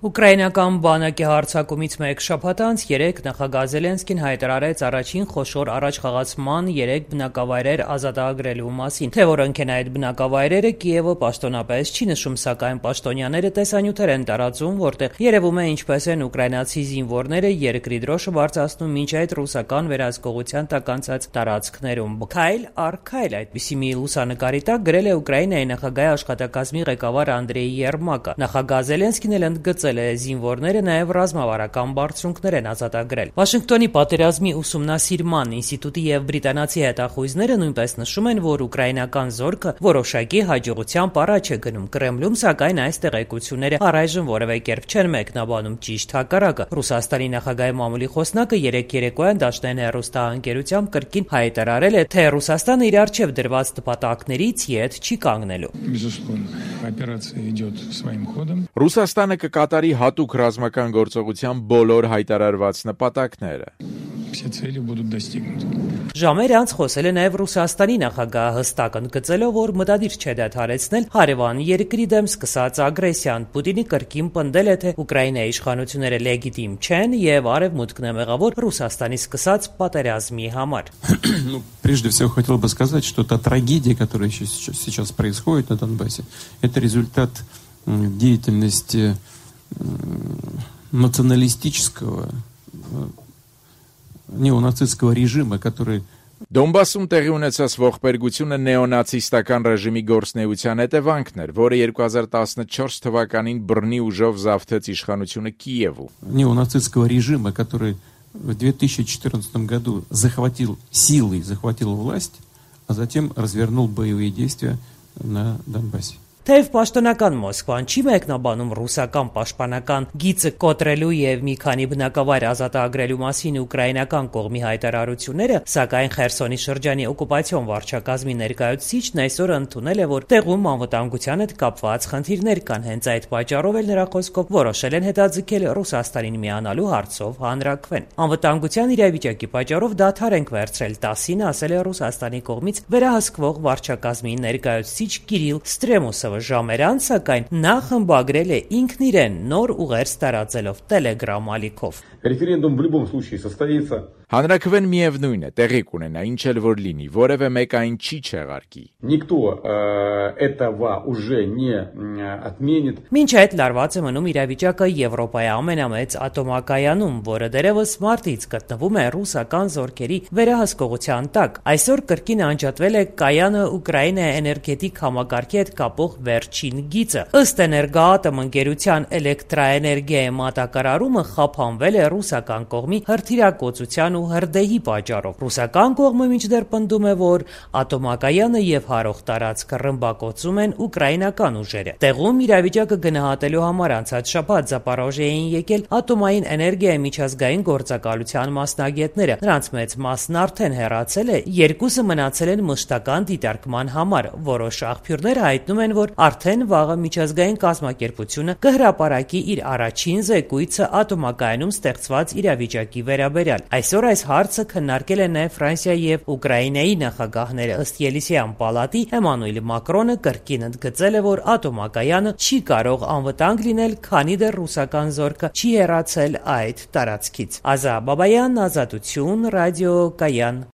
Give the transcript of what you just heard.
Ուկրաինական բանակի հարձակումից մեկ շաբաթ անց նախագահ Զելենսկին հայտարարեց առաջին խոշոր առաջխաղացման 3 բնակավայրեր ազատագրելու մասին։ Թե որոնք են այդ բնակավայրերը, Կիևը պաշտոնապես չի նշում, սակայն պաշտոնյաները տեսանյութեր են տարածում, որտեղ երևում է ինչպես են ուկրաինացի զինվորները երկրի դրոշը բարձրացնում մինչ այդ ռուսական վերահսկողության տակ անցած տարածքներում։ Քայլ առ քայլ այդպիսի մի լուսանկարի տակ գրել է Ուկրաինայի նախագահի աշխատակազմի ղեկավար Անդրեյ Երմակը։ Նախագահ Զելենսկին էլ ընդգծել զինվորները նաև ռազմավարական բարձունքներ են ազատագրել։ Վաշինգտոնի պատերազմի ուսումնասիրման ինստիտուտի եւ բրիտանացի հետախույզները նույնպես նշում են, որ ուկրաինական զորքը որոշակի հաջողությամբ առաջ է գնում Կրեմլում, սակայն այս տեղեկությունները առայժմ որևէ կերպ չեն մեկնաբանում ճիշտ հակառակը։ Ռուսաստանի նախագահի մամուլի խոսնակը երեկոյան Դաշնային հեռուստաընկերությամբ կրկին հայտարարել է, թե Ռուսաստանը իր առջև դրված նպատակներից ետ չի կանգնելու։ Ռուսաստանը կկատարի հատուկ ռազմական գործողության բոլոր հայտարարված նպատակները։ Ժամեր անց խոսել է նաև Ռուսաստանի նախագահը, հստակ ընդգծելով, որ մտադիր չէ դադարեցնել հարևան երկրի դեմ սկսած ագրեսիան։ Պուտինը կրկին պնդել է, թե Ուկրաինայի իշխանությունները լեգիտիմ չեն եւ արևմուտքն է մեղավոր Ռուսաստանի սկսած պատերազմի համար։ Прежде всего, хотел бы сказать, что та трагедия, которая сейчас происходит на Донбассе, это результат деятельности националистического неонацистского режима, который Դոնբասում տեղի ունեցած ողբերգությունը նեոնացիստական ռեժիմի գործունեության հետևանքն էր, որը 2014 թվականին բռնի ուժով զավթեց իշխանությունը Կիևում։ Неонацистского режима, который в 2014 году захватил власть, а затем развернул боевые действия на Донбассе. Թեև պաշտոնական Մոսկվան չի մեկնաբանում ռուսական պաշտպանական գիծը կոտրելու եւ մի քանի բնակավայր ազատագրելու մասին ուկրաինական կողմի հայտարարությունները, սակայն Խերսոնի շրջանի օկուպացիոն վարչակազմի ներկայացուցիչն այսօր ընդունել է, որ տեղում անվտանգության հետ կապված խնդիրներ կան։ Հենց այդ պատճառով էլ նրա խոսքով որոշել են հետաձգել Ռուսաստանին միանալու հարցով հանրաքվեն։ Անվտանգության իրավիճակի պատճառով դադար ենք վերցրել 10-ին, ասել է Ռուսաստանի կողմից վերահսկվող վարչակազմի ներկայացուցիչ Կիրիլ Ստրեմոսովը։ Ժամեր անց, սակայն նա խմբագրել է ինքն իրեն նոր ուղերձ տարածելով Telegram ալիքով։ Ռեֆերենդում в любом случае состоится. Հանրաքվեն միևնույն է, տեղի կունենա, ինչ էլ որ լինի, որևէ մեկ այն չի չեղարկի։ Никто этого уже не отменит. Մինչ այդ լարված է մնում իրավիճակը Եվրոպայի ամենամեծ ատոմակայանում, որը դերևս մարտից գտնվում է ռուսական զորքերի վերահսկողության տակ։ Այսօր կրկին անջատվել է կայանը Ուկրաինայի էներգետիկ համակարգի հետ կապող վերջին գիծը։ Ըստ Էներգոատոմ ընկերության էլեկտրաէներգիայի մատակարարումը խափանվել է ռուսական կողմի հրթիռակոծության ու հրդեհի պատճառով։ Ռուսական կողմը մինչդեռ պնդում է, որ ատոմակայանը եւ հարող տարածքը ռմբակոծում են ուկրաինական ուժերը։ Տեղում իրավիճակը գնահատելու համար անցած շաբաթ Զապորոժիա էին եկել ատոմային էներգիայի միջազգային գործակալության մասնագետները։ Նրանց մեծ մասն արդեն հեռացել է, երկուսը մնացել են մշտական դիտարկման համար։ Որոշ աղբյուրներ հայտնում են, որ արդեն վաղը միջազգային կազմակերպությունը կհրապարակի իր առաջին զեկույցը ատոմակայանում ստեղծված իրավիճակի վերաբերյալ։ Այսօր այս հարցը քննարկել են նաև Ֆրանսիայի եւ Ուկրաինայի նախագահները։ Ըստ Ելիսեյան պալատի Էմանուել Մակրոնը կրկին ընդգծել է, որ ատոմակայանը չի կարող անվտանգ լինել, քանի դեռ ռուսական զորքը չի հեռացել այդ տարածքից։ Ազա Բաբայան, Ազատություն, Ռադիո Կայան։